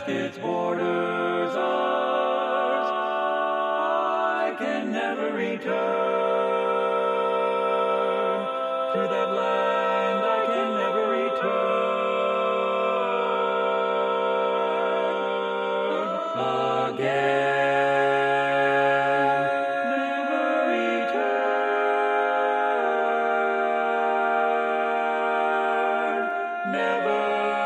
past its borders ours, I can never return to that land. I can never return again. Never return. Never